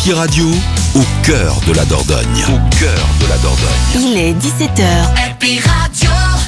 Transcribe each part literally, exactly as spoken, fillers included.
Happy Radio, au cœur de la Dordogne. Au cœur de la Dordogne. Il est dix-sept heures. Happy Radio.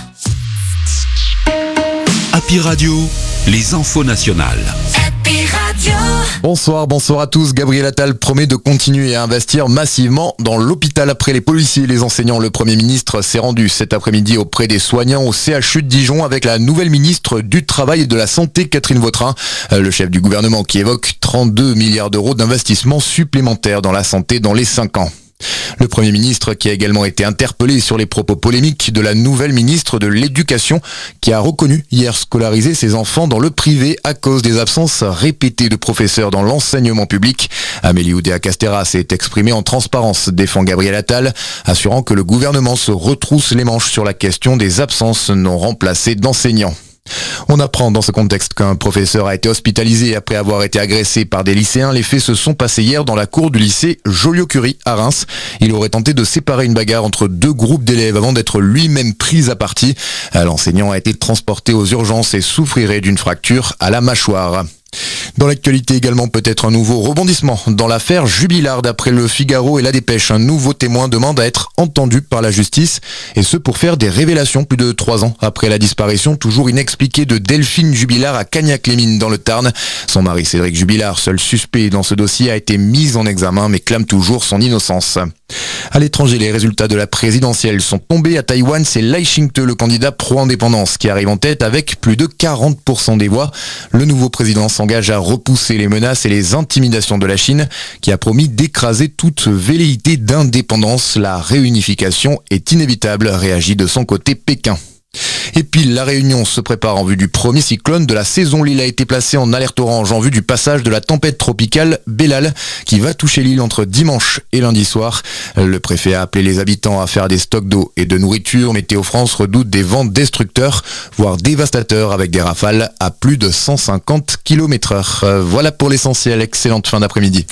Happy Radio, les infos nationales. Happy Radio. Bonsoir, bonsoir à tous. Gabriel Attal promet de continuer à investir massivement dans l'hôpital. Après les policiers et les enseignants, le Premier ministre s'est rendu cet après-midi auprès des soignants au C H U de Dijon avec la nouvelle ministre du Travail et de la Santé, Catherine Vautrin. Le chef du gouvernement qui évoque trente-deux milliards d'euros d'investissements supplémentaires dans la santé dans les cinq ans. Le Premier ministre qui a également été interpellé sur les propos polémiques de la nouvelle ministre de l'Éducation qui a reconnu hier scolariser ses enfants dans le privé à cause des absences répétées de professeurs dans l'enseignement public. Amélie Oudéa-Castéra s'est exprimée en transparence, défend Gabriel Attal, assurant que le gouvernement se retrousse les manches sur la question des absences non remplacées d'enseignants. On apprend dans ce contexte qu'un professeur a été hospitalisé après avoir été agressé par des lycéens. Les faits se sont passés hier dans la cour du lycée Joliot-Curie à Reims. Il aurait tenté de séparer une bagarre entre deux groupes d'élèves avant d'être lui-même pris à partie. L'enseignant a été transporté aux urgences et souffrirait d'une fracture à la mâchoire. Dans l'actualité également, peut-être un nouveau rebondissement dans l'affaire Jubilard. D'après le Figaro et la Dépêche, un nouveau témoin demande à être entendu par la justice, et ce pour faire des révélations plus de trois ans après la disparition toujours inexpliquée de Delphine Jubilard à Cagnac-les-Mines dans le Tarn. Son mari Cédric Jubilard, seul suspect dans ce dossier, a été mis en examen mais clame toujours son innocence. À l'étranger, les résultats de la présidentielle sont tombés à Taïwan. C'est Lai Ching-te, le candidat pro-indépendance, qui arrive en tête avec plus de quarante pour cent des voix. Le nouveau président s'engage à repousser les menaces et les intimidations de la Chine, qui a promis d'écraser toute velléité d'indépendance. La réunification est inévitable, réagit de son côté Pékin. Et puis la Réunion se prépare en vue du premier cyclone de la saison. L'île a été placée en alerte orange en vue du passage de la tempête tropicale Bellal qui va toucher l'île entre dimanche et lundi soir. Le préfet a appelé les habitants à faire des stocks d'eau et de nourriture. Météo France redoute des vents destructeurs, voire dévastateurs, avec des rafales à plus de cent cinquante kilomètres heure. Voilà pour l'essentiel. Excellente fin d'après-midi.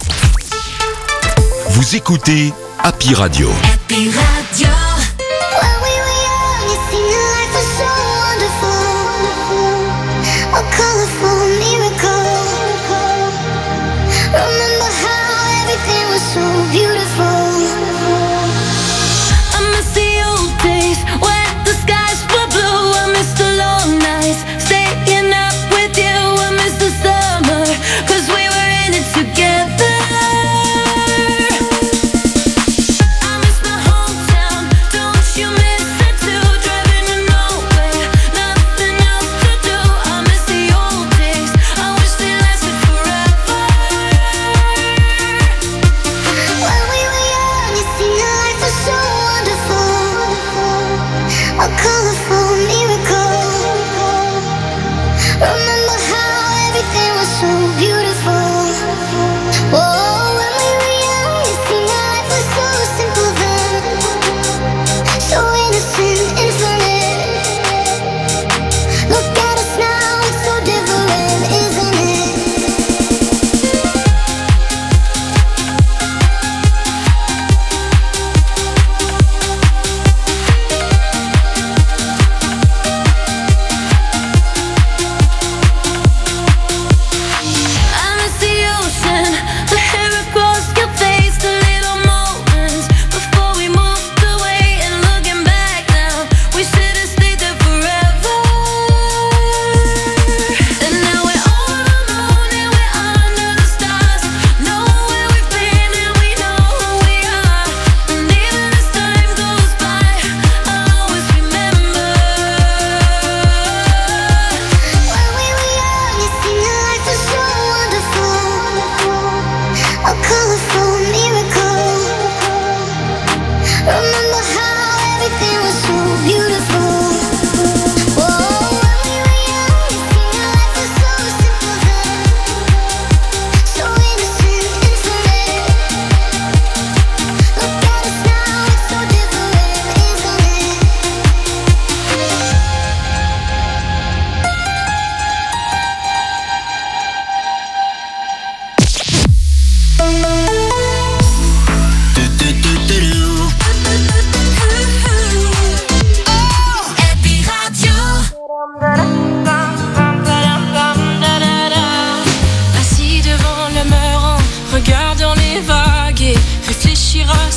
Vous écoutez Happy Radio. Happy Radio. Together. I miss my hometown.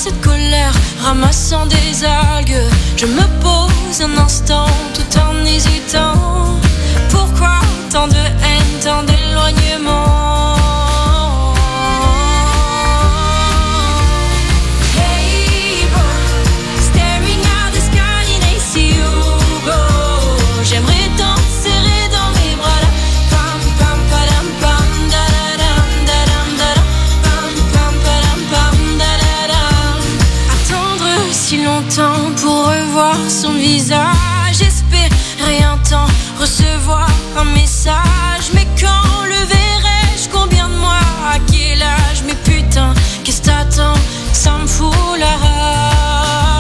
cette colère, ramassant des algues. Je me pose un instant tout en hésitant. Pourquoi tant de haine, tant d'éloignement? Hey bro, staring at the sky and I see you go. J'aimerais tant te serrer dans mes bras là. Pam pam padam pam da da dam da dam da dam. Pam pam padam pam da da dam. Attendre si longtemps pour revoir son visage, espérer un temps, recevoir un message. Mais quand le verrai-je, combien de mois, à quel âge? Mais putain, qu'est-ce que t'attends? Ça me fout la rage.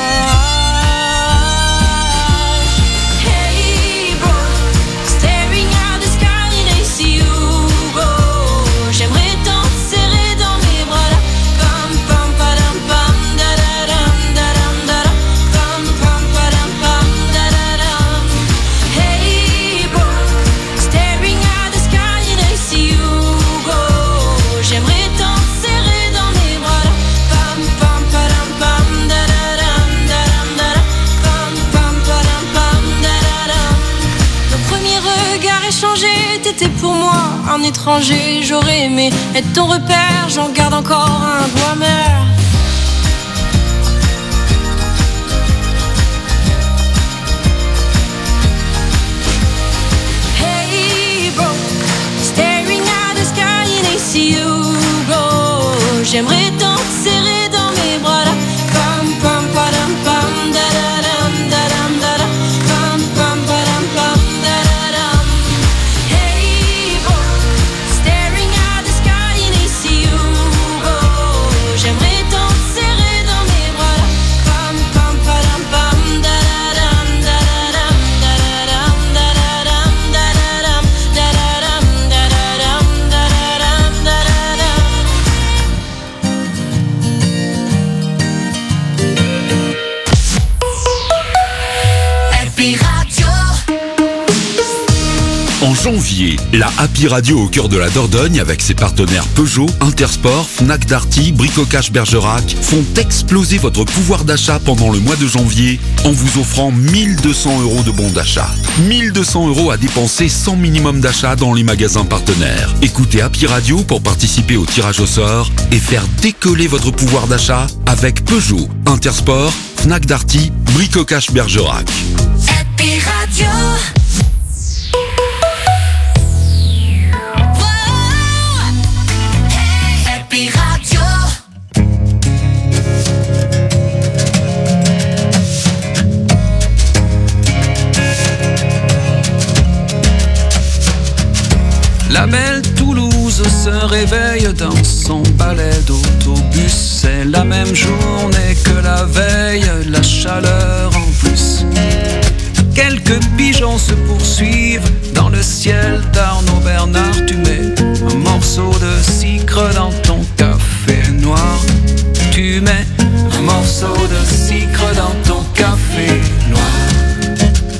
Hey bro, staring at the sky and I see you go. J'aimerais tant te serrer dans mes bras là. Pam pam padam pam da da dam da dam da dam. Pam pam padam pam da da dam. Hey bro, staring at the sky and I see you go. J'aimerais tant te serrer dans mes bras là. Pam pam padam pam da da dam da dam da dam. Pam pam padam pam da da dam. Nos premiers regards échangés, t'étais pour moi un étranger. J'aurais aimé être ton repère, j'en garde encore un goût amer. Hey bro, staring at the sky and I see you go. J'aimerais tant te serrer dans mes bras là. Pam pam padam pam da da dam da dam da dam. Pam pam padam pam da da dam. Hey bro, staring at the sky and I see you go. J'aimerais tant te serrer dans mes bras là. Pam pam padam pam da da dam da da dam da da dam da da dam da da dam da da dam da da dam da da dam da da dam. Happy Radio. En janvier, la Happy Radio au cœur de la Dordogne avec ses partenaires Peugeot, Intersport, Fnac Darty, Bricocash Bergerac font exploser votre pouvoir d'achat pendant le mois de janvier en vous offrant mille deux cents euros de bons d'achat. mille deux cents euros à dépenser sans minimum d'achat dans les magasins partenaires. Écoutez Happy Radio pour participer au tirage au sort et faire décoller votre pouvoir d'achat avec Peugeot, Intersport, Fnac Darty, Bricocash Bergerac. Happy Radio. Happy Radio. La belle Toulouse se réveille dans son balai d'autobus. C'est la même journée que la veille, la chaleur en plus. Quelques pigeons se poursuivent dans le ciel d'Arnaud Bernard. Tu mets un morceau de sucre dans ton café noir. Tu mets un morceau de sucre dans ton café noir.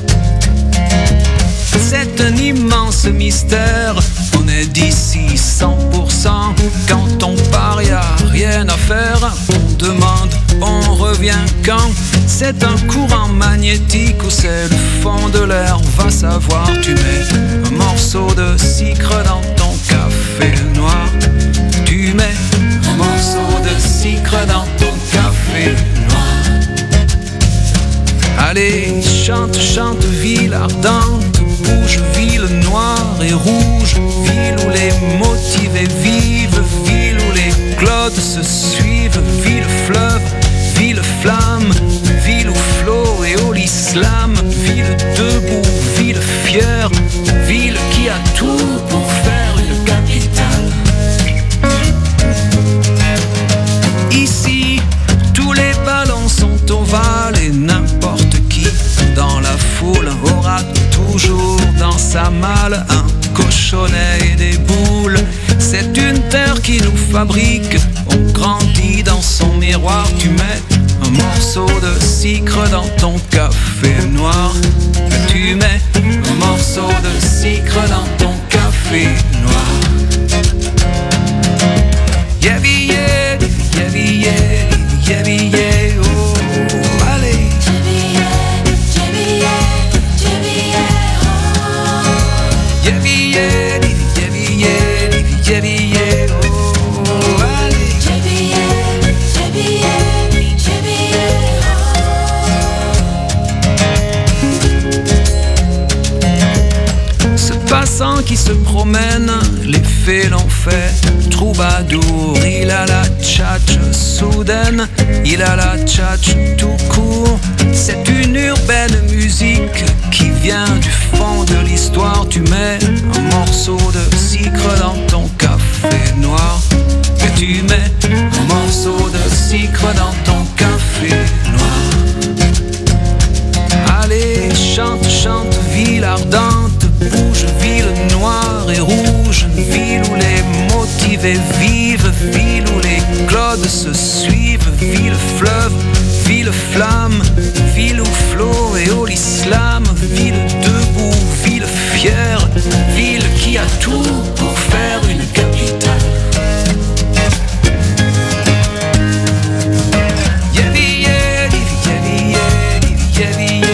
C'est un immense mystère. On est d'ici cent pour cent. Quand on part, y a rien à faire. On demande, on revient quand. C'est un courant magnétique ou c'est le fond de l'air. Va savoir, tu mets un morceau de sucre dans ton café noir. Tu mets un morceau de sucre dans ton café noir. Allez, chante, chante, ville ardente. Bouge, ville noire et rouge. Ville où les motivés vivent. Ville où les clodes se suivent. Ville fleuve, ville flamme. Ville où flot et au l'islam. Ville debout, ville fière. Ville qui a tout pour faire une capitale. Ici, tous les ballons sont ovales et n'importe qui dans la foule aura toujours dans sa malle un cochonnet et des boules. C'est une terre qui nous fabrique. On grandit dans son miroir. Tu mets un morceau de sucre dans ton café noir. Tu mets un morceau de sucre dans ton café noir. Yeah, yeah, yeah, yeah, yeah. Yevi, yevi, yevi, yevi, yevi, yevi, oh, allez. Yevi, yevi, yevi, yevi, yevi, Ce passant qui se promène, les fées l'ont fait. Troubadour, il a la tchatche soudaine, il a la tchatche tout court. C'est une urbaine musique qui vient du fond de l'histoire. Tu mets un morceau de sucre dans ton café noir. Et tu mets un morceau de sucre dans ton café noir. Allez, chante, chante, ville ardente, bouge, ville noire et rouge, ville où les motivés vivent, ville où les clodes se suivent, ville fleuve, ville flamme, ville où flot et au l'islam, ville debout, ville fière, ville qui a tout pour faire une capitale. Yevi, yevi, yevi, yevi, yevi, yevi.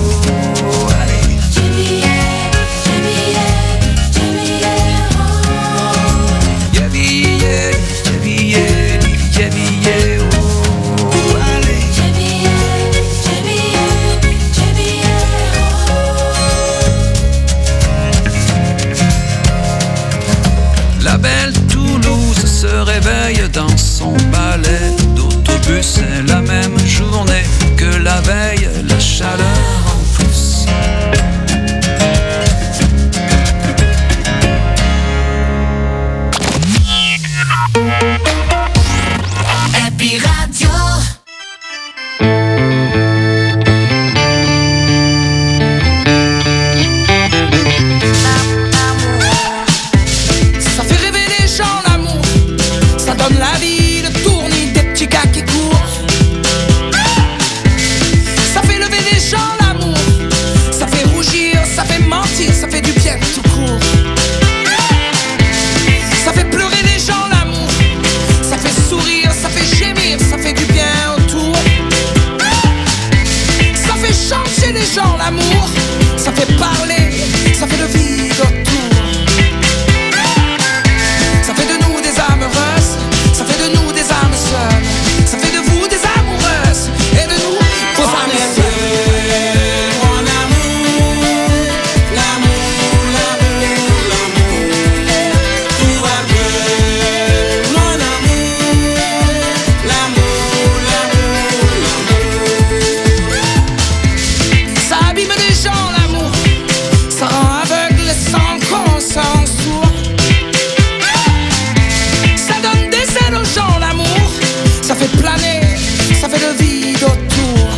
Se réveille dans son balai d'autobus. C'est la même journée que la veille, la chaleur en plus. Happy Radio. La vie, le tournis des petits gars qui courent. Ça fait lever les gens l'amour. Ça fait rougir, ça fait mentir, ça fait du bien tout court. Ça fait pleurer les gens l'amour. Ça fait sourire, ça fait gémir, ça fait du bien autour. Ça fait changer les gens l'amour. Ça fait parler, ça fait le vide autour. Ça fait de nous des âmes heureuses. Ça fait de nous des âmes seules. Ça fait de vous des amoureuses. Et de nous vos âmes seules. Mon amour, l'amour, l'amour, l'amour. Tout va bien. Mon amour, l'amour, l'amour, l'amour. Ça abîme les gens l'amour. Ça rend aveugle sans conscience sourd. Aux gens l'amour, ça fait planer, ça fait le vide autour.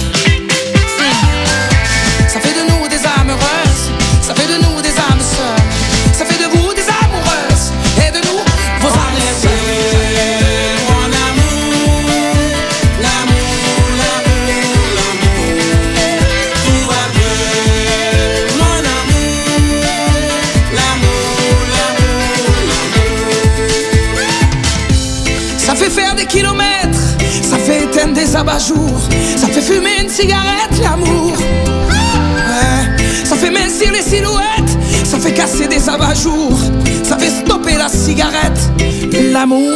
Ça fait de nous des âmes heureuses, ça fait de nous des âmes seules. Ça fait de vous des amoureuses et de nous vos âmes seules. Mon amour, l'amour, l'amour, l'amour. Tout va bien. Mon amour, l'amour, l'amour, l'amour. Ça fait faire des kilomètres, ça fait éteindre des abat-jours, ça fait fumer une cigarette, l'amour. Ouais. Ça fait mincir les silhouettes, ça fait casser des abat-jours, ça fait stopper la cigarette, l'amour.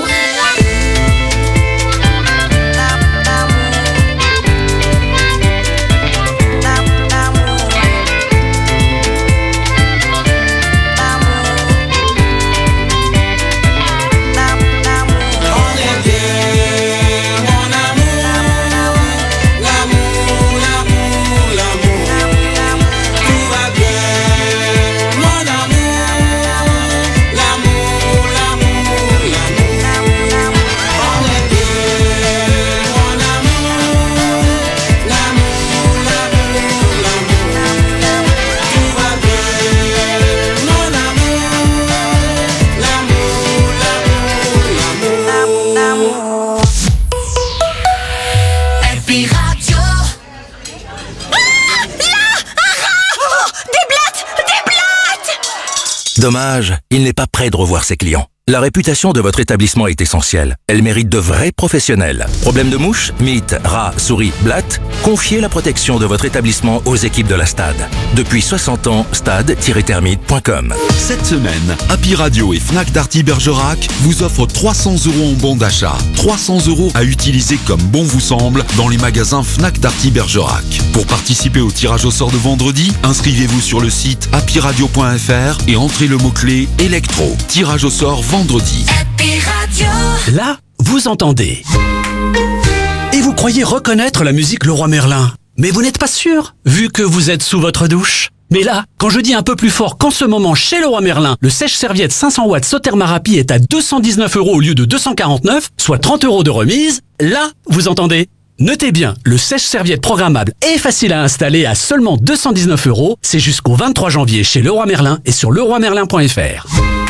Dommage, il n'est pas prêt de revoir ses clients. La réputation de votre établissement est essentielle. Elle mérite de vrais professionnels. Problème de mouches, mites, rats, souris, blattes? Confiez la protection de votre établissement aux équipes de la Stade. Depuis soixante ans, stade tiret thermite point com. Cette semaine, Happy Radio et Fnac Darty Bergerac vous offrent trois cents euros en bon d'achat. trois cents euros à utiliser comme bon vous semble dans les magasins Fnac Darty Bergerac. Pour participer au tirage au sort de vendredi, inscrivez-vous sur le site happy radio point f r et entrez le mot-clé électro. Tirage au sort vendredi. Happy Radio. Là, vous entendez. Et vous croyez reconnaître la musique Leroy Merlin. Mais vous n'êtes pas sûr, vu que vous êtes sous votre douche. Mais là, quand je dis un peu plus fort qu'en ce moment, chez Leroy Merlin, le sèche-serviette cinq cents watts Soterma Rapide est à deux cent dix-neuf euros au lieu de deux cent quarante-neuf, soit trente euros de remise, là, vous entendez. Notez bien, le sèche-serviette programmable et facile à installer à seulement deux cent dix-neuf euros. C'est jusqu'au vingt-trois janvier chez Leroy Merlin et sur leroy merlin point f r.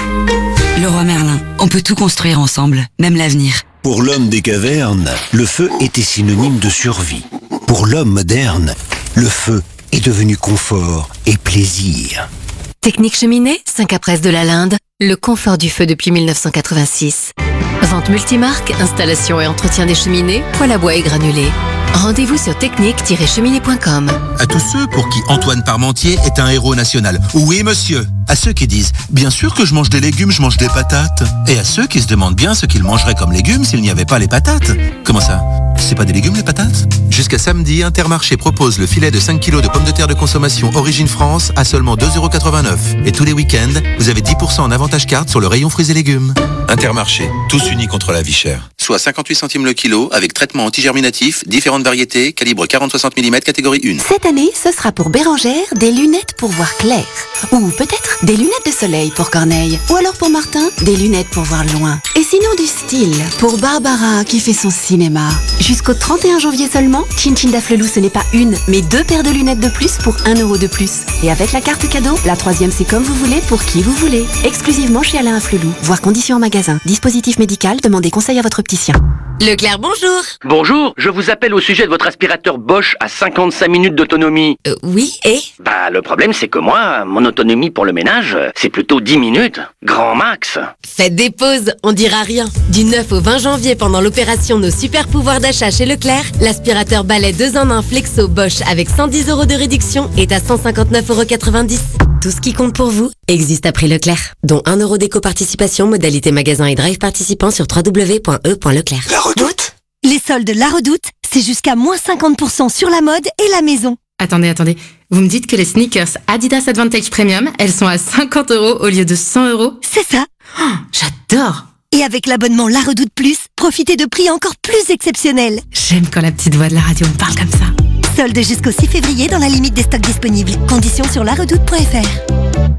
Leroy Merlin, on peut tout construire ensemble, même l'avenir. Pour l'homme des cavernes, le feu était synonyme de survie. Pour l'homme moderne, le feu est devenu confort et plaisir. Technique cheminée, cinq A Presse de la Linde, le confort du feu depuis mille neuf cent quatre-vingt-six. Vente multimarque, installation et entretien des cheminées, poêle à bois et granulés. Rendez-vous sur technique tiret cheminée point com. À tous ceux pour qui Antoine Parmentier est un héros national. Oui, monsieur. À ceux qui disent « Bien sûr que je mange des légumes, je mange des patates ». Et à ceux qui se demandent bien ce qu'ils mangeraient comme légumes s'il n'y avait pas les patates. Comment ça? C'est pas des légumes les patates? Jusqu'à samedi, Intermarché propose le filet de cinq kilos de pommes de terre de consommation Origine France à seulement deux euros quatre-vingt-neuf. Et tous les week-ends, vous avez dix pour cent en avantage carte sur le rayon fruits et légumes. Intermarché, tous unis contre la vie chère. Soit cinquante-huit centimes le kilo, avec traitement antigerminatif, différentes variétés, calibre quarante à soixante millimètres, catégorie un. Cette année, ce sera pour Bérangère des lunettes pour voir clair. Ou peut-être des lunettes de soleil pour Corneille. Ou alors pour Martin, des lunettes pour voir loin. Et sinon du style pour Barbara qui fait son cinéma. Jusqu'au trente et un janvier seulement, Chin Chin d'Afflelou, ce n'est pas une, mais deux paires de lunettes de plus pour un euro de plus. Et avec la carte cadeau, la troisième c'est comme vous voulez pour qui vous voulez. Exclusivement chez Alain Afflelou. Voir conditions en magasin. Dispositif médical, demandez conseil à votre opticien. Leclerc, bonjour. Bonjour, je vous appelle au sujet de votre aspirateur Bosch à cinquante-cinq minutes d'autonomie. Euh, oui, et Bah, le problème c'est que moi, mon autonomie pour le ménage, c'est plutôt dix minutes. Grand max. Faites des pauses, on dira rien. Du neuf au vingt janvier, pendant l'opération Nos super pouvoirs d'achat chez Leclerc, l'aspirateur balai deux en un Flexo Bosch avec cent dix euros de réduction est à cent cinquante-neuf euros quatre-vingt-dix. Tout ce qui compte pour vous existe à prix Leclerc, dont un euro d'éco-participation, modalité magasin et drive participant sur w w w point e point leclerc. La Redoute. Les soldes La Redoute, c'est jusqu'à moins cinquante pour cent sur la mode et la maison. Attendez, attendez. Vous me dites que les sneakers Adidas Advantage Premium, elles sont à cinquante euros au lieu de cent euros? C'est ça. Oh, j'adore. Et avec l'abonnement La Redoute Plus, profitez de prix encore plus exceptionnels. J'aime quand la petite voix de la radio me parle comme ça. Soldes jusqu'au six février dans la limite des stocks disponibles. Conditions sur la redoute point f r.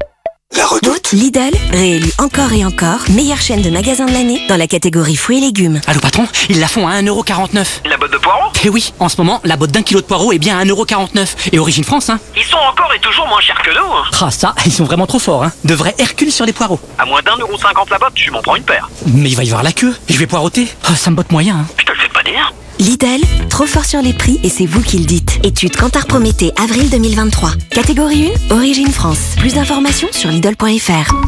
La Redoute. Lidl, réélu encore et encore, meilleure chaîne de magasins de l'année dans la catégorie fruits et légumes. Allô patron, ils la font à un euro quarante-neuf. La botte de poireaux? Eh oui, en ce moment, la botte d'un kilo de poireaux est bien à un euro quarante-neuf. Et Origine France, hein. Ils sont encore et toujours moins chers que nous, hein. Ah ça, ils sont vraiment trop forts, hein. De vrais Hercule sur les poireaux. À moins d'un euro cinquante la botte, tu m'en prends une paire. Mais il va y avoir la queue, je vais poireauter. Oh, ça me botte moyen, hein. Je te le fais pas dire. Lidl, trop fort sur les prix et c'est vous qui le dites. Étude Kantar Prométhée, avril deux mille vingt-trois. Catégorie un, Origine France. Plus d'informations sur Lidl point f r.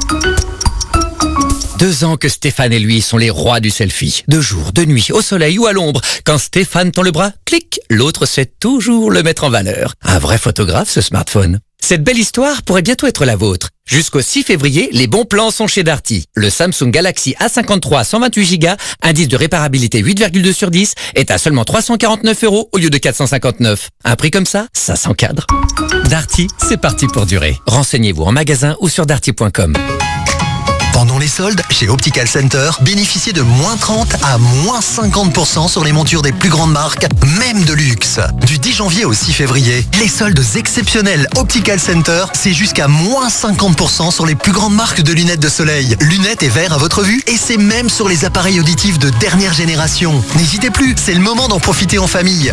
Deux ans que Stéphane et lui sont les rois du selfie. De jour, de nuit, au soleil ou à l'ombre. Quand Stéphane tend le bras, clic, l'autre sait toujours le mettre en valeur. Un vrai photographe, ce smartphone. Cette belle histoire pourrait bientôt être la vôtre. Jusqu'au six février, les bons plans sont chez Darty. Le Samsung Galaxy A cinquante-trois cent vingt-huit giga, indice de réparabilité huit virgule deux sur dix, est à seulement trois cent quarante-neuf euros au lieu de quatre cent cinquante-neuf. Un prix comme ça, ça s'encadre. Darty, c'est parti pour durer. Renseignez-vous en magasin ou sur darty point com. Pendant les soldes, chez Optical Center, bénéficiez de moins trente à moins cinquante pour cent sur les montures des plus grandes marques, même de luxe. Du dix janvier au six février, les soldes exceptionnels Optical Center, c'est jusqu'à moins cinquante pour cent sur les plus grandes marques de lunettes de soleil. Lunettes et verres à votre vue, et c'est même sur les appareils auditifs de dernière génération. N'hésitez plus, c'est le moment d'en profiter en famille.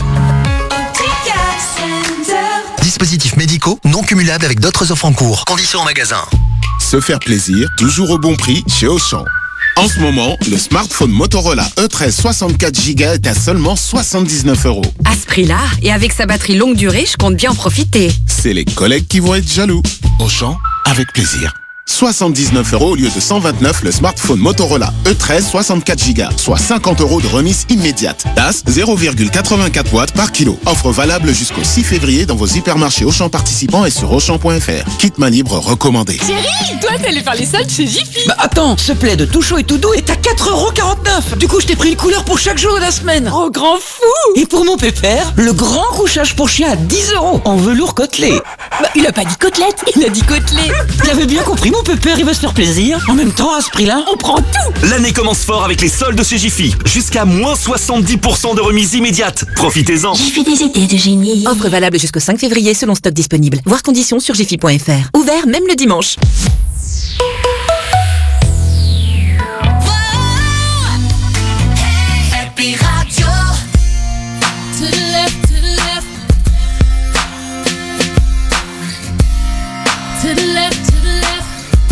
Dispositifs médicaux non cumulables avec d'autres offres en cours. Conditions en magasin. Se faire plaisir, toujours au bon prix chez Auchan. En ce moment, le smartphone Motorola E treize soixante-quatre giga est à seulement soixante-dix-neuf euros. À ce prix-là, et avec sa batterie longue durée, je compte bien en profiter. C'est les collègues qui vont être jaloux. Auchan, avec plaisir. soixante-dix-neuf euros au lieu de cent vingt-neuf le smartphone Motorola E treize soixante-quatre giga, soit cinquante euros de remise immédiate. D A S zéro virgule quatre-vingt-quatre watts par kilo. Offre valable jusqu'au six février dans vos hypermarchés Auchan participants et sur Auchan point F R. Kit main libre recommandé. Chérie, toi t'es allé faire les soldes chez Jiffy. Bah attends, ce plaid tout chaud et tout doux est à quatre euros quarante-neuf. Du coup je t'ai pris une couleur pour chaque jour de la semaine. Oh grand fou. Et pour mon pépère, le grand couchage pour chien à dix euros en velours côtelé. Bah il a pas dit côtelette, il a dit côtelé. Tu avais bien compris mon pépère, il va se faire plaisir. En même temps, à ce prix-là, on prend tout. L'année commence fort avec les soldes chez Jiffy. Jusqu'à moins soixante-dix pour cent de remise immédiate. Profitez-en. Jiffy, des idées de génie. Offre valable jusqu'au cinq février selon stock disponible. Voir conditions sur jiffy point F R. Ouvert même le dimanche. Happy Radio. To the left, to the left. To the left, to the left.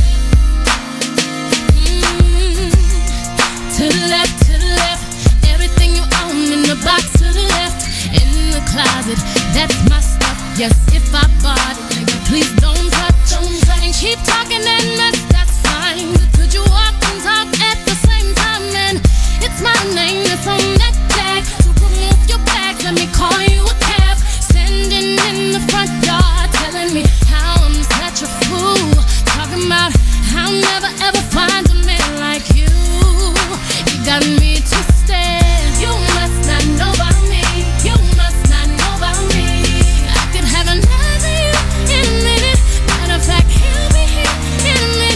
Mm. To the left, to the left. Everything you own in the box to the left. In the closet, that's my stuff. Yes, if I bought it, nigga, please don't touch. Don't touch. And keep talking and that's, that's fine. But could you walk and talk at the same time? And it's my name that's on that tag. So remove your bag, let me call you a cab. Standing in the front yard, telling me how I'm such a fool. Talking about how I'll never ever find a man like you. You got me twisted. You must not know about me. You must not know about me. I could have another you in a minute. Matter of fact, he'll be here in a minute.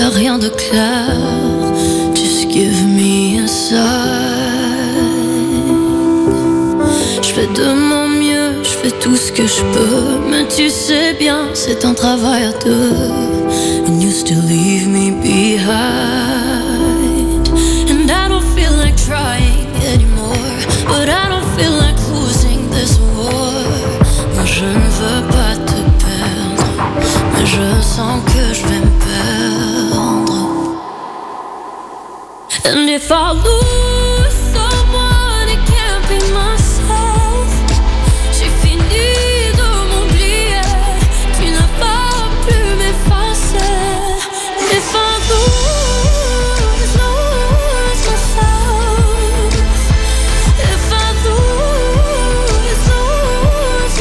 y'a rien de clair. Just give me a sign. Je fais de mon mieux, je fais tout ce que je peux, mais tu sais bien, c'est un travail à deux. And you still leave me behind. And I don't feel like trying anymore, but I don't feel like losing this war. Moi je ne veux pas te perdre, mais je sens que je vais me perdre. And if I lose someone, it can't be myself. J'ai fini de m'oublier, tu n'as pas pu m'effacer. And if I lose, lose myself. If I lose, lose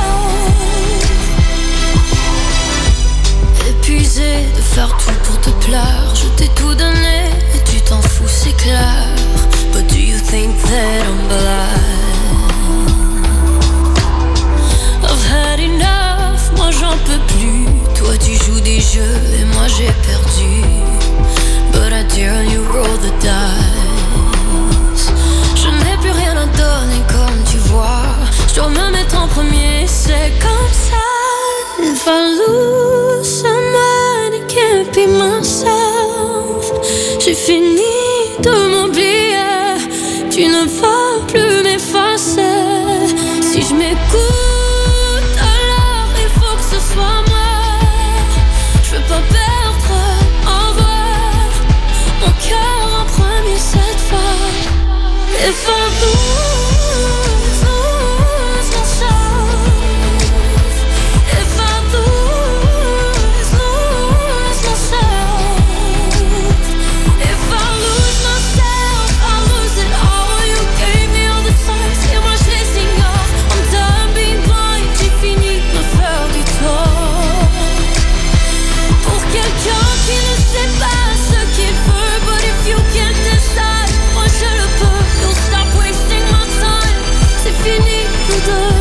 myself. Épuisé de faire tout pour te plaire, je t'ai tout donné et tu t'en fous, c'est clair. But do you think that I'm blind? I've had enough, moi j'en peux plus. Toi tu joues des jeux et moi j'ai perdu. But I dare you roll the dice. Je n'ai plus rien à donner comme tu vois. Je dois me mettre en premier, c'est comme ça. If I lose someone, it can't be myself. J'ai fini de m'oublier, tu ne vas plus m'effacer. Si je m'écoute, alors il faut que ce soit moi. Je veux pas perdre en vrai mon cœur en premier cette fois. If I lose, lose myself. If I lose, lose myself. If I lose myself, I lose it all. You gave me all the signs et moi je les ignore. I'm done being blind, j'ai fini de me faire du tort. Pour quelqu'un qui ne sait pas ce qu'il veut, but if you can't decide, moi je le peux. You'll stop wasting my time, c'est fini nous deux.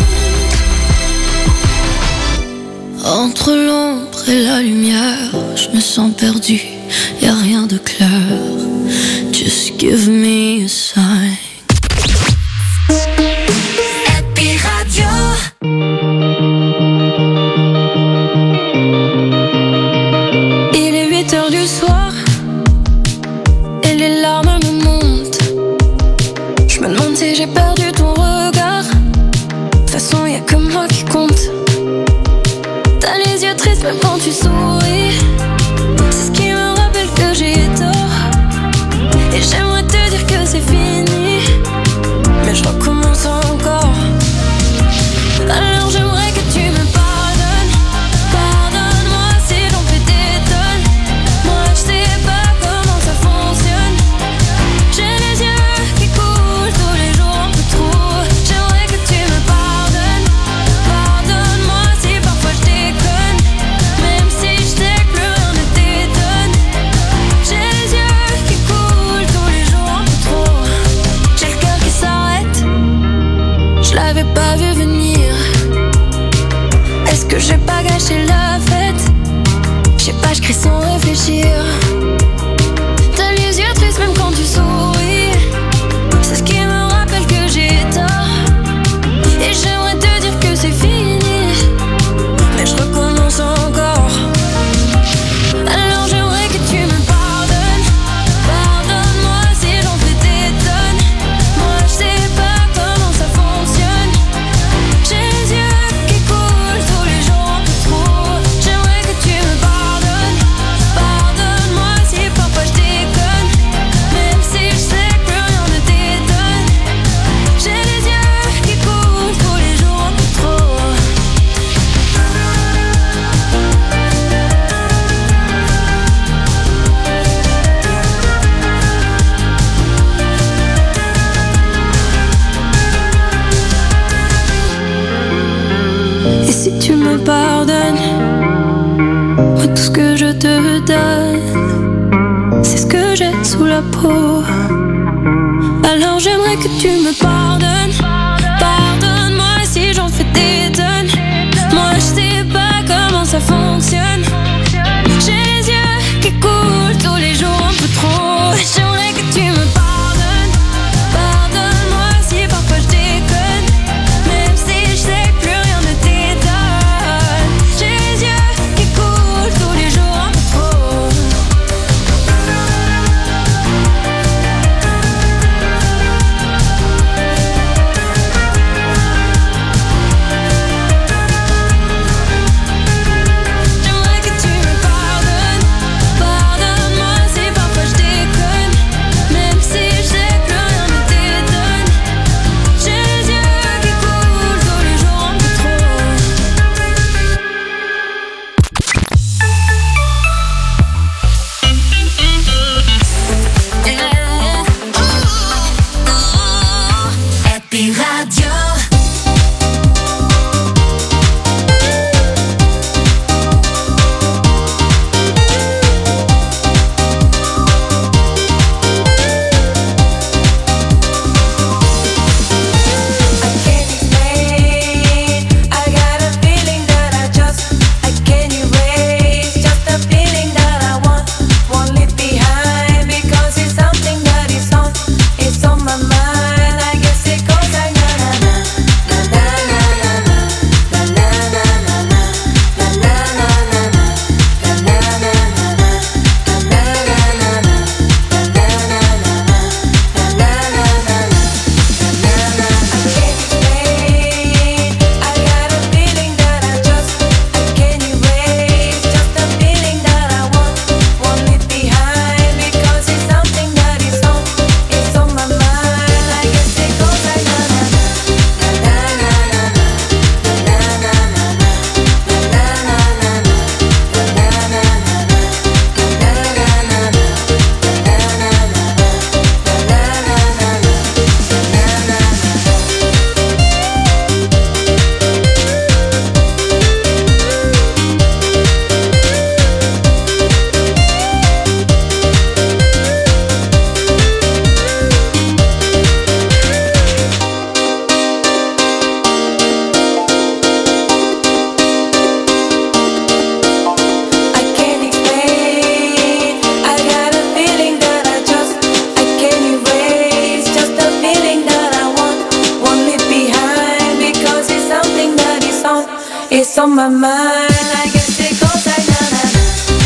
Entre l'ombre et la lumière, je me sens perdu, y'a rien de clair. Just give me a sign. Happy Radio. Il est huit heures du soir et les larmes me montent. Je me demande si j'ai perdu ton regard. De toute façon y'a que moi qui compte. T'as les yeux tristes même quand tu souris. C'est ce qui me rappelle que j'ai tort. Et j'aimerais te dire que c'est fini, mais je recommence encore. Alors j'aimerais que tu me pardonnes. Pardonne-moi si j'en fais des tonnes. Moi je sais pas comment ça fonctionne. J'ai les yeux qui coulent tous les jours un peu trop. J'aimerais que tu me pardonnes. Pardonne-moi si parfois je déconne, même si je sais que plus rien ne t'étonne. J'ai les yeux qui coulent tous les jours un peu trop. J'ai le cœur qui s'arrête, je l'avais pas vu venir. Est-ce que j'ai pas gâché la fête? Je sais pas, je crie sans réfléchir. T'as les yeux tristes même quand tu souris. C'est ce qui me rappelle que j'ai tort. Et j'aimerais te dire que c'est fini, mais je recommence encore. Alors j'aimerais que tu me pardonnes. Pardonne-moi si j'en fais des tonnes. Moi je sais pas comment ça fonctionne. J'ai les yeux qui coulent tous les jours un peu trop. J'aimerais que tu me pardonnes. Pardonne-moi si parfois je déconne, même si je sais que plus rien ne t'étonne. J'ai les yeux qui coulent tous les jours un peu trop. Et si tu me pardonnes, moi tout ce que je te donne, c'est ce que j'ai sous la peau. Alors j'aimerais que tu me pardonnes. Pardonne-moi si j'en fais des tonnes. Moi je sais pas comment ça fonctionne. J'ai les yeux qui It's on my mind. I guess it goes like na na na.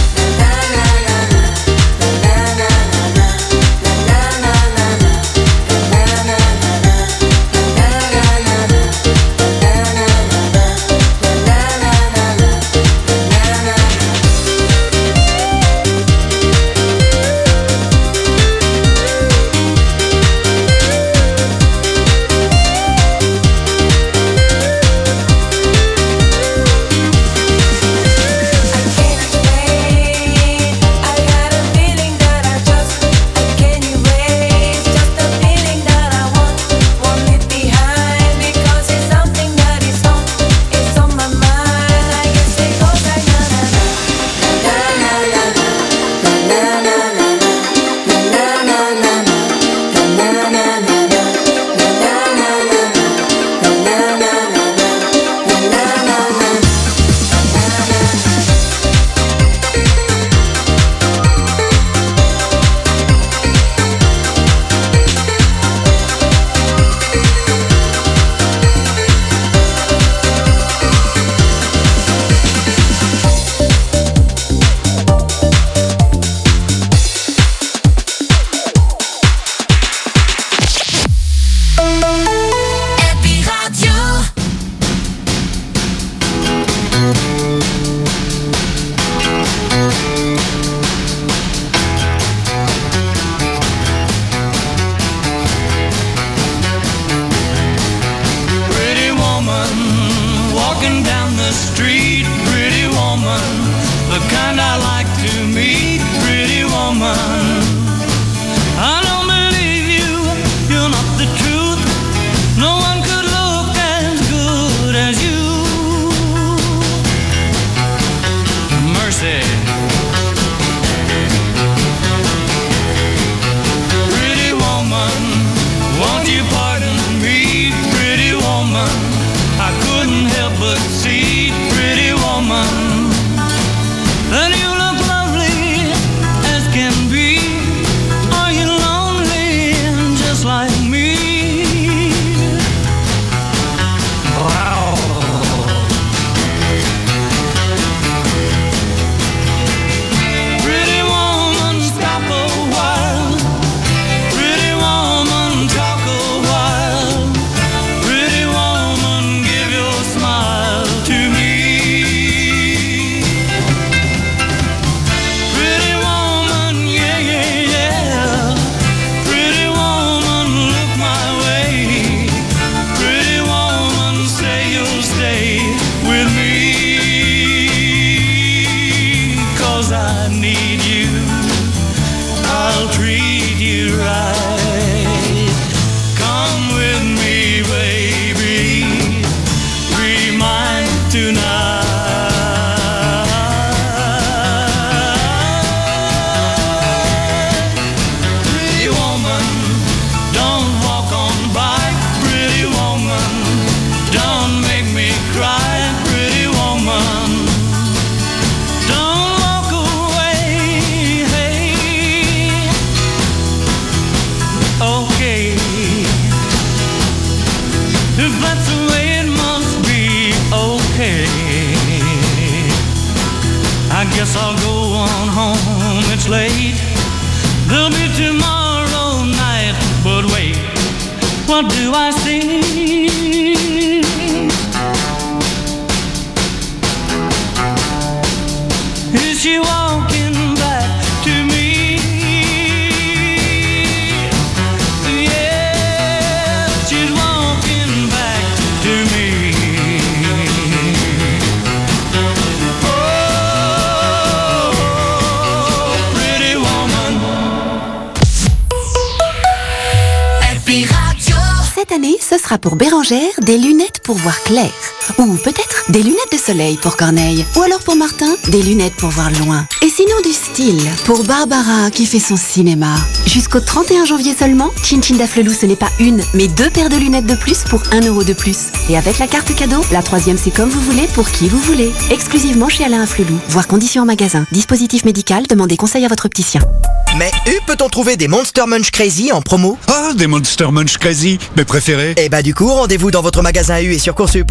Pour Bérangère, des lunettes pour voir clair. Ou peut-être des lunettes de soleil pour Corneille. Ou alors pour Martin, des lunettes pour voir loin. Et sinon du style pour Barbara qui fait son cinéma. Jusqu'au trente et un janvier seulement, Chin Chin d'Afflelou, ce n'est pas une, mais deux paires de lunettes de plus pour un euro de plus. Et avec la carte cadeau, la troisième c'est comme vous voulez pour qui vous voulez. Exclusivement chez Alain Afflelou. Voir conditions en magasin. Dispositif médical, demandez conseil à votre opticien. Mais où peut-on trouver des Monster Munch Crazy en promo? Ah, des Monster Munch Crazy, mes préférés. Et bah du coup, rendez-vous dans votre magasin U et sur course u point com du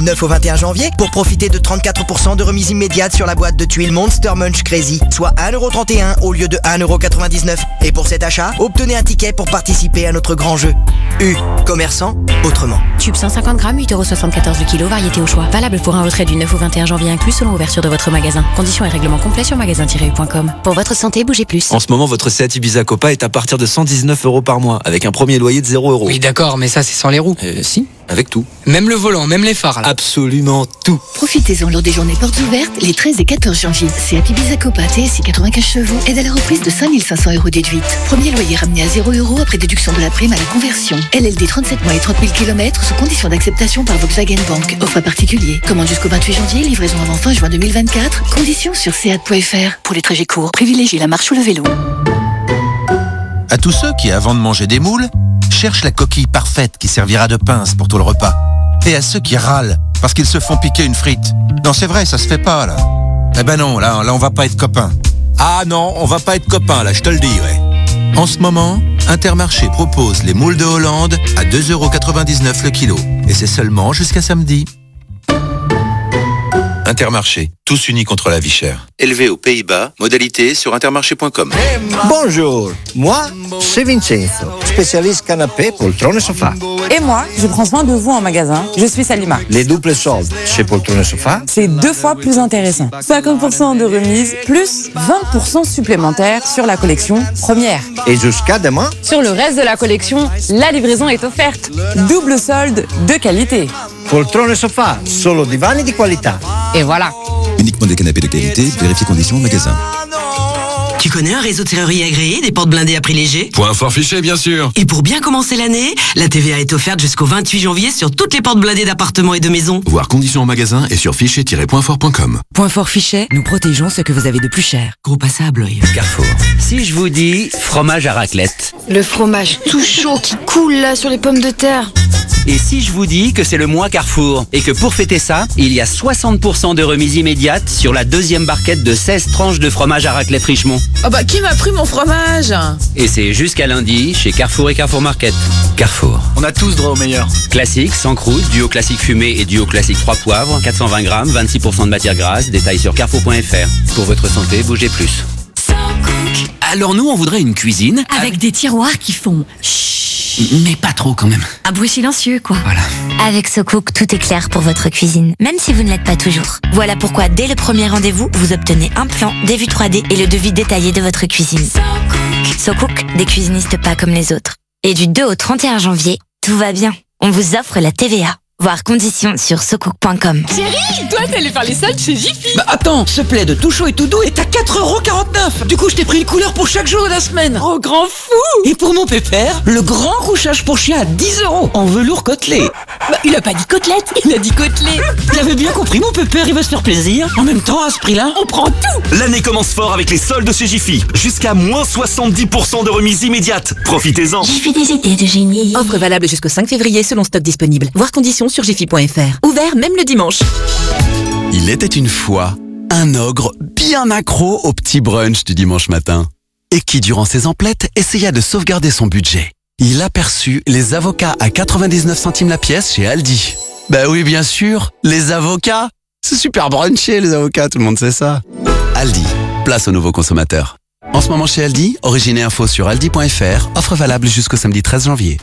neuf au vingt et un janvier pour profiter de trente-quatre pour cent de remise immédiate sur la boîte de tuiles Monster Munch Crazy, soit un euro trente et un au lieu de un euro quatre-vingt-dix-neuf. Et pour cet achat, obtenez un ticket pour participer à notre grand jeu. U, commerçant, autrement. Tube cent cinquante grammes, huit euros soixante-quatorze le kilo, variété au choix. Valable pour un retrait du neuf au vingt et un janvier inclus selon ouverture de votre magasin. Conditions et règlements complets sur magasin tiret u point com. Pour votre santé, bougez plus. En ce moment, votre Seat Ibiza Copa est à partir de cent dix-neuf euros par mois, avec un premier loyer de zéro euros. Oui, d'accord, mais ça, c'est sans les roues. Euh, si, avec tout. Même le volant, même les phares, là. Absolument tout. Profitez-en lors des journées portes ouvertes les treize et quatorze janvier. Seat Ibiza Copa T S I quatre-vingt-quinze chevaux aide à la reprise de cinq mille cinq cents euros déduite. Premier loyer ramené à zéro euros après déduction de la prime à la conversion. L L D trente-sept mois et trente mille kilomètres sous condition d'acceptation par Volkswagen Bank. Offre à particulier. Commande jusqu'au vingt-huit janvier, livraison avant fin juin deux mille vingt-quatre. Conditions sur seat point f r. Pour les trajets courts, privilégiez la marche ou le vélo. À tous ceux qui, avant de manger des moules, cherchent la coquille parfaite qui servira de pince pour tout le repas. Et à ceux qui râlent parce qu'ils se font piquer une frite. Non, c'est vrai, ça se fait pas, là. Eh ben non, là, là on va pas être copains. Ah non, on va pas être copains, là, je te le dis, ouais. En ce moment, Intermarché propose les moules de Hollande à deux euros quatre-vingt-dix-neuf le kilo. Et c'est seulement jusqu'à samedi. Intermarché, tous unis contre la vie chère. Élevé aux Pays-Bas, modalité sur intermarché point com. Bonjour, moi, c'est Vincenzo, spécialiste canapé, poltrone et sofa. Et moi, je prends soin de vous en magasin, je suis Salima. Les doubles soldes chez poltrone et sofa, c'est deux fois plus intéressant. cinquante pour cent de remise, plus vingt pour cent supplémentaires sur la collection première. Et jusqu'à demain, sur le reste de la collection, la livraison est offerte. Double solde de qualité. Poltrone et sofa, solo divani di qualità. Et voilà. Uniquement des canapés de qualité, vérifiez conditions au magasin. Tu connais un réseau de serrurerie agréé, des portes blindées à prix léger? Point fort fiché, bien sûr. Et pour bien commencer l'année, la T V A est offerte jusqu'au vingt-huit janvier sur toutes les portes blindées d'appartements et de maisons. Voir conditions au magasin et sur fichet tiret point fort point com. Point fort Fichet, nous protégeons ce que vous avez de plus cher. Gros passé à Blois. Carrefour. Si je vous dis fromage à raclette. Le fromage tout chaud qui coule là sur les pommes de terre. Et si je vous dis que c'est le mois Carrefour et que pour fêter ça, il y a soixante pour cent de remise immédiate sur la deuxième barquette de seize tranches de fromage à raclette Richemont. Oh bah qui m'a pris mon fromage? Et c'est jusqu'à lundi chez Carrefour et Carrefour Market. Carrefour. On a tous droit au meilleur. Classique, sans croûte, duo classique fumé et duo classique trois poivres, quatre cent vingt grammes, vingt-six pour cent de matière grasse, détail sur carrefour point f r. Pour votre santé, bougez plus. Alors nous, on voudrait une cuisine avec des tiroirs qui font mais pas trop quand même. Un bruit silencieux, quoi. Voilà. Avec SoCook, tout est clair pour votre cuisine, même si vous ne l'êtes pas toujours. Voilà pourquoi, dès le premier rendez-vous, vous obtenez un plan, des vues trois D et le devis détaillé de votre cuisine. SoCook, des cuisinistes pas comme les autres. Et du deux au trente et un janvier, tout va bien. On vous offre la T V A. Voir conditions sur socook point com. Chérie, toi t'es allée faire les soldes chez Jiffy. Bah attends, ce plaid tout chaud et tout doux est à quatre euros quarante-neuf. Du coup, je t'ai pris une couleur pour chaque jour de la semaine. Oh, grand fou. Et pour mon pépère, le grand couchage pour chien à dix euros en velours côtelé. Bah, il a pas dit côtelette, il a dit côtelé. J'avais bien compris, mon pépère, il va se faire plaisir. En même temps, à ce prix-là, on prend tout. L'année commence fort avec les soldes chez Jiffy. Jusqu'à moins soixante-dix pour cent de remise immédiate. Profitez-en. Jiffy, des idées de génie. Offre valable jusqu'au cinq février selon stock disponible. Voir conditions sur jiffy point f r. Ouvert même le dimanche. Il était une fois un ogre bien accro au petit brunch du dimanche matin et qui, durant ses emplettes, essaya de sauvegarder son budget. Il aperçut les avocats à quatre-vingt-dix-neuf centimes la pièce chez Aldi. Bah oui, bien sûr, les avocats. C'est super brunché, les avocats, tout le monde sait ça. Aldi, place aux nouveaux consommateurs. En ce moment chez Aldi, origine et info sur aldi point f r, offre valable jusqu'au samedi treize janvier.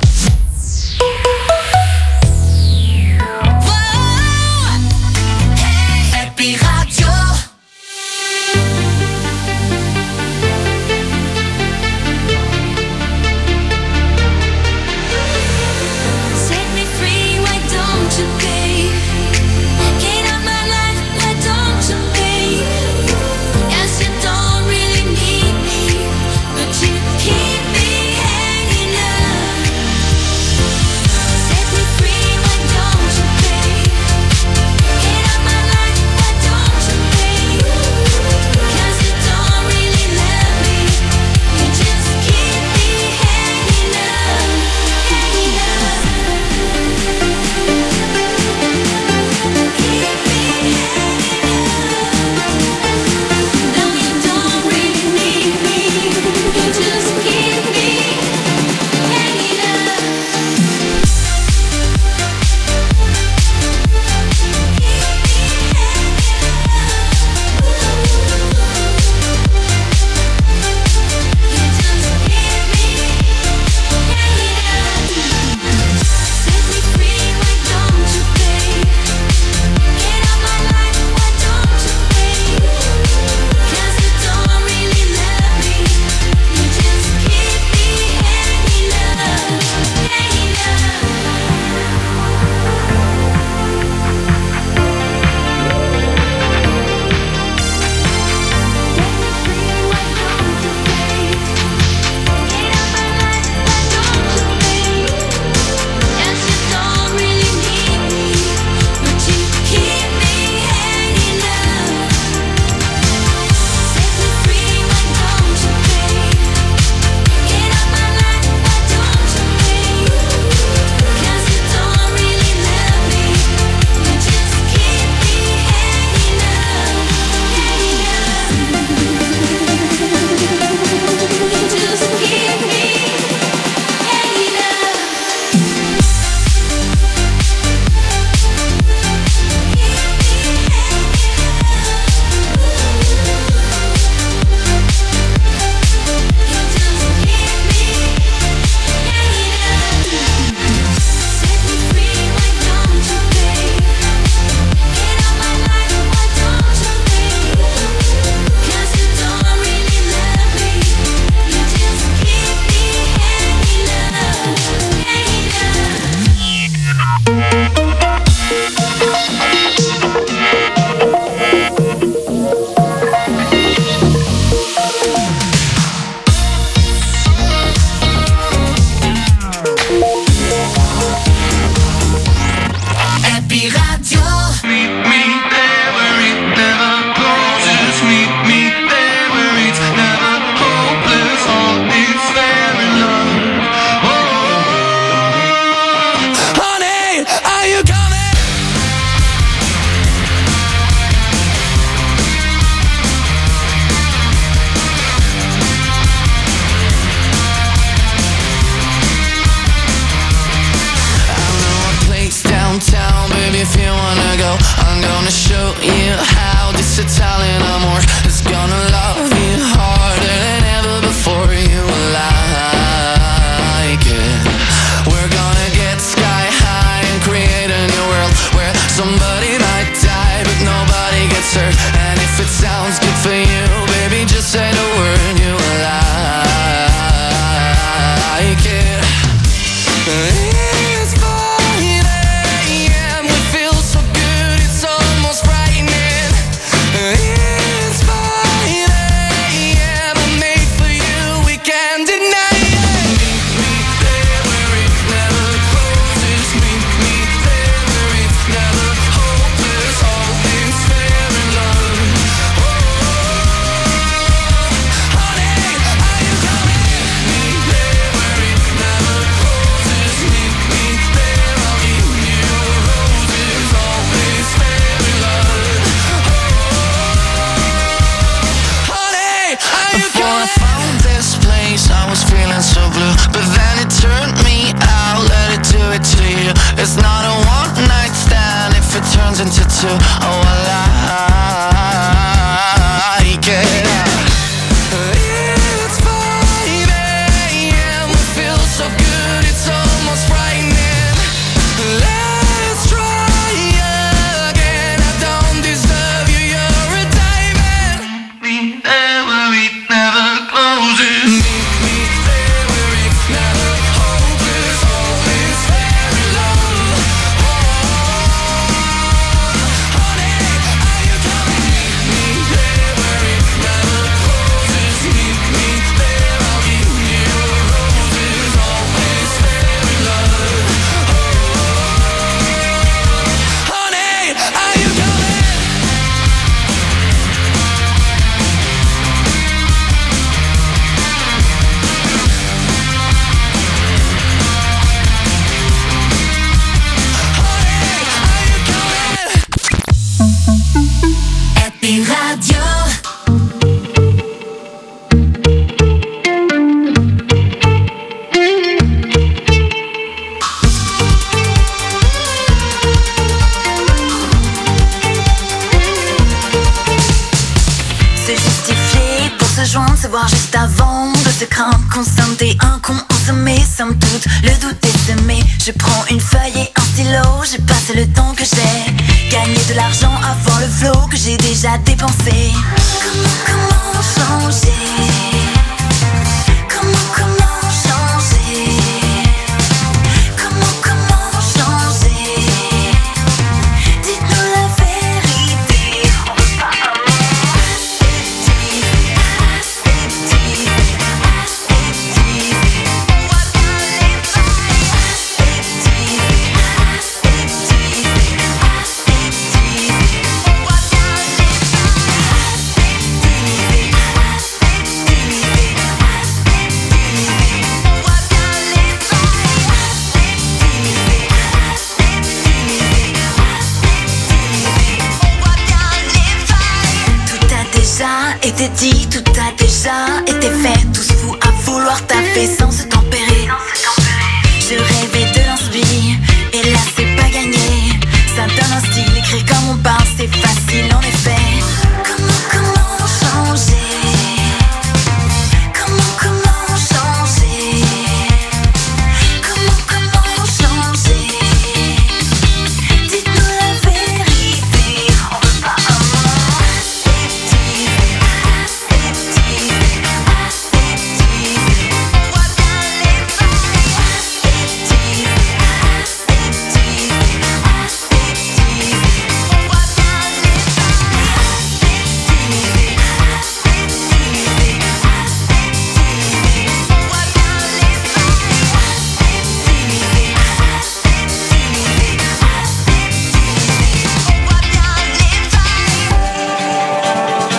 somme, t'es un con, on se met, somme toute, le doute est semé. Je prends une feuille et un stylo, je passe le temps que j'ai gagné de l'argent avant le flot que j'ai déjà dépensé. Comment, comment changer? Comment, comment changer? Comment, comment changer? Dites-nous la vérité. On veut pas un mot. Aseptisé, aseptisé, aseptisé. On voit bien les failles. Aseptisé, aseptisé, aseptisé. On voit bien les failles. Aseptisé, aseptisé, aseptisé. On voit bien les failles. Aseptisé, aseptisé, aseptisé. On voit bien les failles. Tout a déjà été dit, tout a déjà été fait. Tous fous à vouloir taper sans se tempérer. Je rêvais de l'inspire, et là c'est pas gagné. Ça donne un style, écrire comme on parle, c'est facile en effet. Comment, comment changer? Comment, comment changer? Comment, comment changer? Dites-nous la vérité. On veut pas un mot. Aseptisé, aseptisé, aseptisé. On voit bien les failles. Aseptisé, aseptisé, aseptisé. On voit bien les failles. Aseptisé, aseptisé, aseptisé. On voit bien les failles. Aseptisé, aseptisé, aseptisé. On voit bien les failles.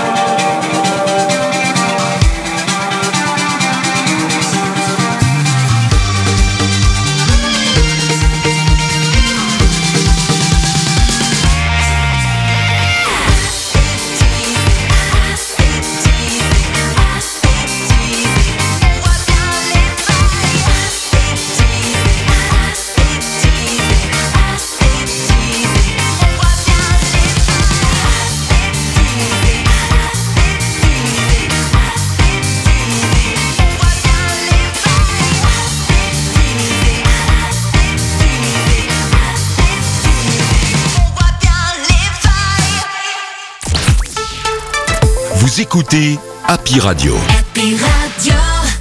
Vous écoutez Happy Radio. Happy Radio.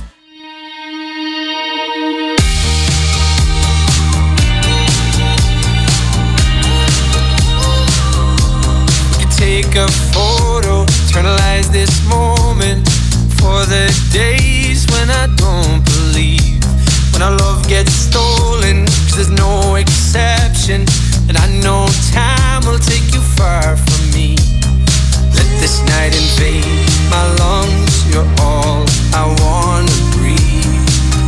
You take a photo, eternalize this moment for the days when I don't believe, when our love gets stolen, cause there's no exception, and I know time will take you far from me. Let this night invade my lungs, you're all I wanna breathe.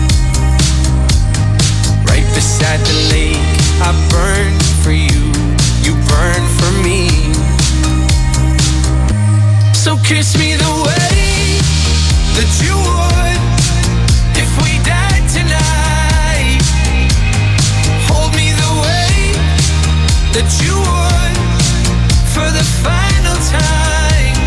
Right beside the lake, I burn for you, you burn for me. So kiss me the way that you would if we died tonight. Hold me the way that you would for the final time.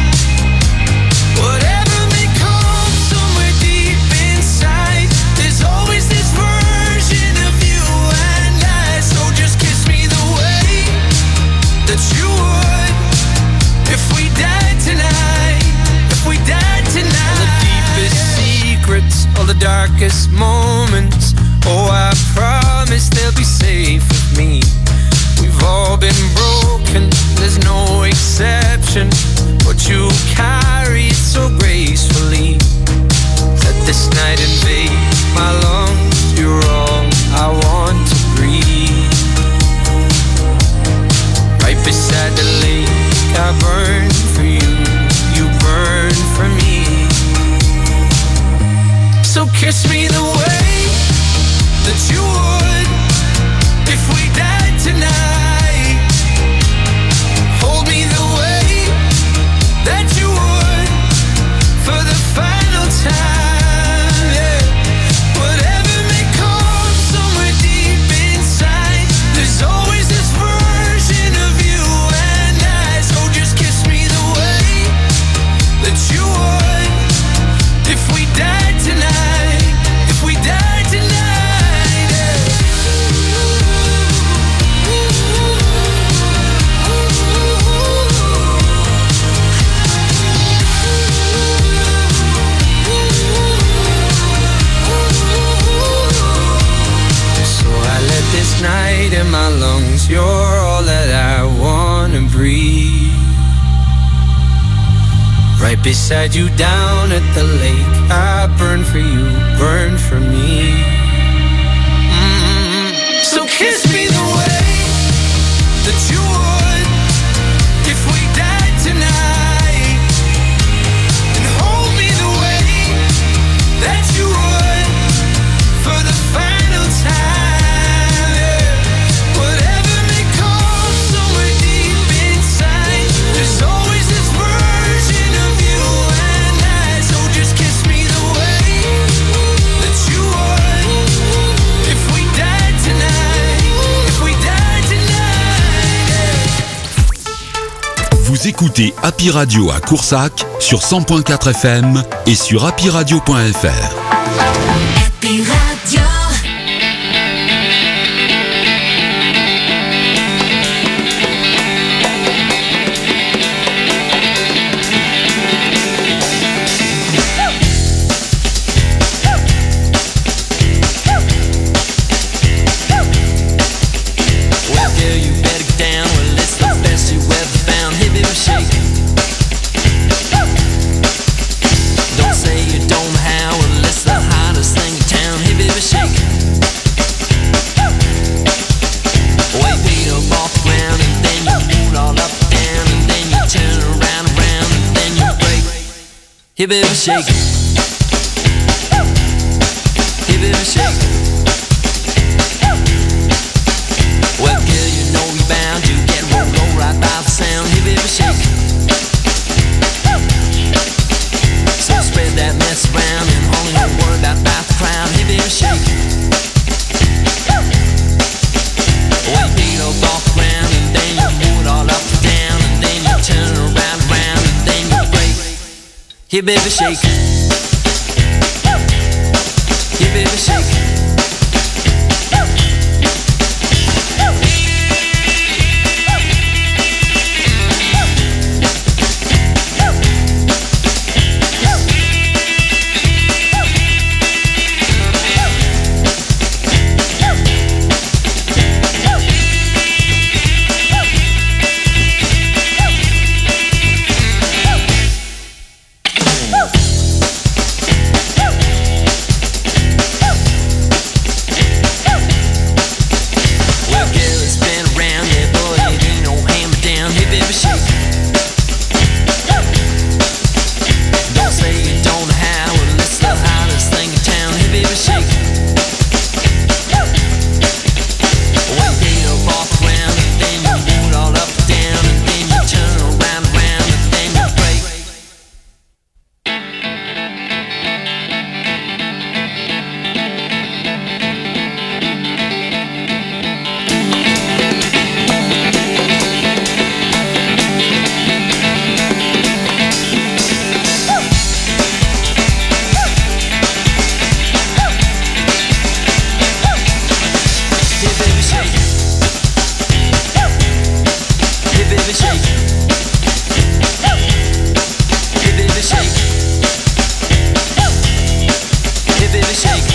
Whatever may come somewhere deep inside, there's always this version of you and I. So just kiss me the way that you would if we died tonight. If we died tonight. All the deepest secrets, all the darkest moments, oh I promise they'll be safe with me. We've all been broken, there's no exception, but you carry it so gracefully. Let this night invade my lungs, you're all I want to breathe. Right beside the lake, I burn for you, you burn for me. So kiss me the way that you would if we died tonight. Hold me the way that you would for the final time, yeah. Whatever may come somewhere deep inside, there's always this version of you and I. So just kiss me the way that you would if we died tonight. beside you down at the lake. I burn for you, burn for me. Mm-hmm. So kiss me the way that you would if we died tonight, and hold me the way that you would for the final time. Yeah. Whatever may come somewhere deep inside, there's always this version of you and I. So just kiss me the way that you would if we died tonight, if we died tonight. Yeah. Vous écoutez Happy Radio à Coursac sur cent point quatre F M et sur happy radio point f r. Happy Radio. Well, girl, you better get down. Well, it's the best you ever found. Hey, baby, shake. Don't say you don't know how. Well, it's the hottest thing in town. Hey, baby, shake. Wait, beat up off the ground, and then you boot all up and down, and then you turn around and around, and then you break. Hey, baby, shake. Hey, baby, shake. Well, girl, you know you're bound to get rolled over right by the sound. Hey, baby, shake. So spread that mess around and only don't worry about, about the crowd. Hey, baby, shake. Well, beat up off the ground, and then you move it all up and down, and then you turn around and around, and then you break. Hey, baby, shake. Hey, baby, shake.